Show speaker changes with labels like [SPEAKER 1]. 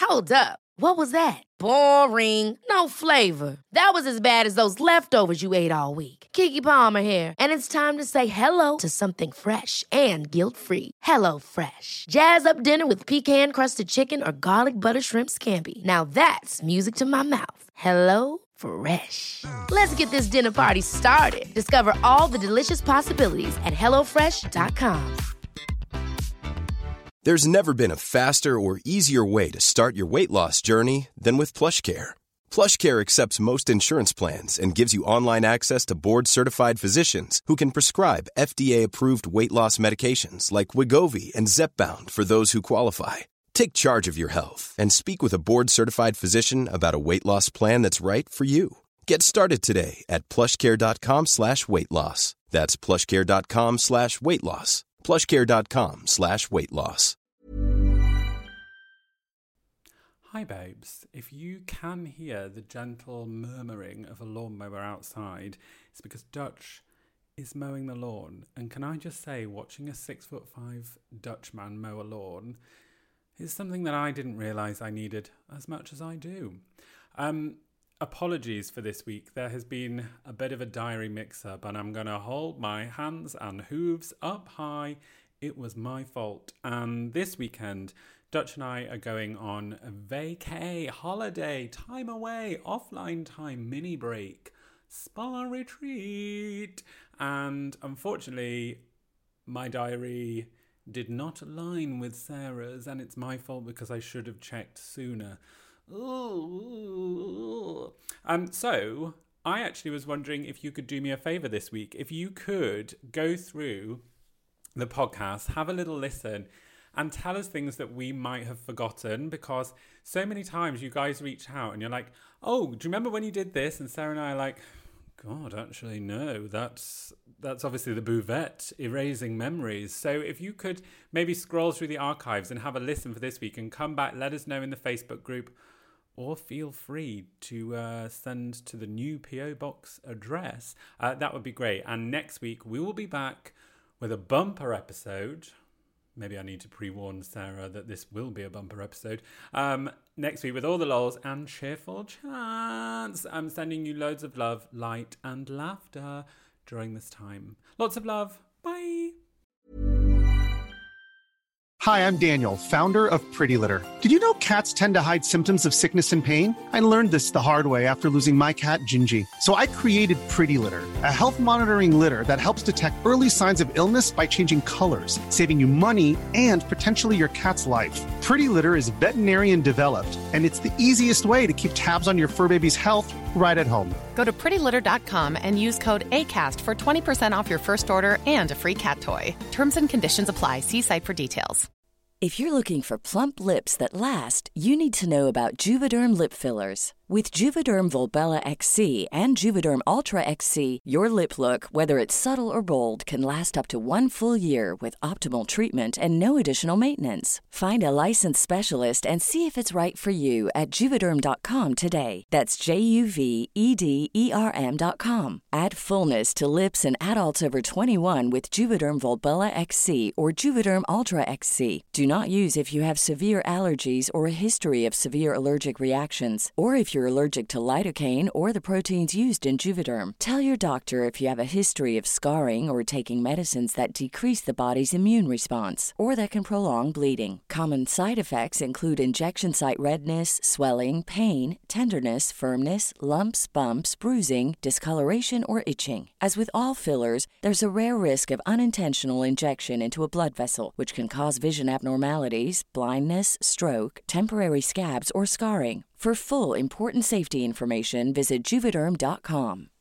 [SPEAKER 1] Hold up. What was that? Boring. No flavor. That was as bad as those leftovers you ate all week. Keke Palmer here, and it's time to say hello to something fresh and guilt-free. Hello Fresh. Jazz up dinner with pecan-crusted chicken or garlic butter shrimp scampi. Now that's music to my mouth. Hello Fresh. Let's get this dinner party started. Discover all the delicious possibilities at hellofresh.com.
[SPEAKER 2] There's never been a faster or easier way to start your weight loss journey than with PlushCare. PlushCare accepts most insurance plans and gives you online access to board-certified physicians who can prescribe FDA-approved weight loss medications like Wegovy and Zepbound for those who qualify. Take charge of your health and speak with a board-certified physician about a weight loss plan that's right for you. Get started today at plushcare.com/weight loss. That's plushcare.com/weight loss. plushcare.com/weight loss.
[SPEAKER 3] Hi babes, if you can hear the gentle murmuring of a lawnmower outside, it's because Dutch is mowing the lawn. And can I just say, watching a 6'5" Dutch man mow a lawn is something that I didn't realise I needed as much as I do. Apologies for this week. There has been a bit of a diary mix-up and I'm going to hold my hands and hooves up high. It was my fault. And this weekend, Dutch and I are going on a vacay, holiday, time away, offline time, mini break, spa retreat. And unfortunately, my diary did not align with Sarah's, and it's my fault because I should have checked sooner. So I actually was wondering if you could do me a favour this week. If you could go through the podcast, have a little listen, and tell us things that we might have forgotten, because so many times you guys reach out and you're like, oh, do you remember when you did this? And Sarah and I are like, God, actually, no, that's obviously the buvette erasing memories. So if you could maybe scroll through the archives and have a listen for this week and come back, let us know in the Facebook group, or feel free to send to the new PO Box address. That would be great. And next week we will be back with a bumper episode. Maybe I need to pre-warn Sarah that this will be a bumper episode. Next week with all the lols and cheerful chats. I'm sending you loads of love, light and laughter during this time. Lots of love. Bye.
[SPEAKER 4] Hi, I'm Daniel, founder of Pretty Litter. Did you know cats tend to hide symptoms of sickness and pain? I learned this the hard way after losing my cat, Gingy. So I created Pretty Litter, a health monitoring litter that helps detect early signs of illness by changing colors, saving you money and potentially your cat's life. Pretty Litter is veterinarian developed, and it's the easiest way to keep tabs on your fur baby's health right at home.
[SPEAKER 5] Go to prettylitter.com and use code ACAST for 20% off your first order and a free cat toy. Terms and conditions apply. See site for details.
[SPEAKER 6] If you're looking for plump lips that last, you need to know about Juvederm lip fillers. With Juvederm Volbella XC and Juvederm Ultra XC, your lip look, whether it's subtle or bold, can last up to 1 full year with optimal treatment and no additional maintenance. Find a licensed specialist and see if it's right for you at Juvederm.com today. That's JUVEDERM.com. Add fullness to lips in adults over 21 with Juvederm Volbella XC or Juvederm Ultra XC. Do not use if you have severe allergies or a history of severe allergic reactions, or if you're allergic to lidocaine or the proteins used in Juvederm. Tell your doctor if you have a history of scarring or taking medicines that decrease the body's immune response or that can prolong bleeding. Common side effects include injection site redness, swelling, pain, tenderness, firmness, lumps, bumps, bruising, discoloration, or itching. As with all fillers, there's a rare risk of unintentional injection into a blood vessel, which can cause vision abnormalities, blindness, stroke, temporary scabs, or scarring. For full, important safety information, visit Juvederm.com.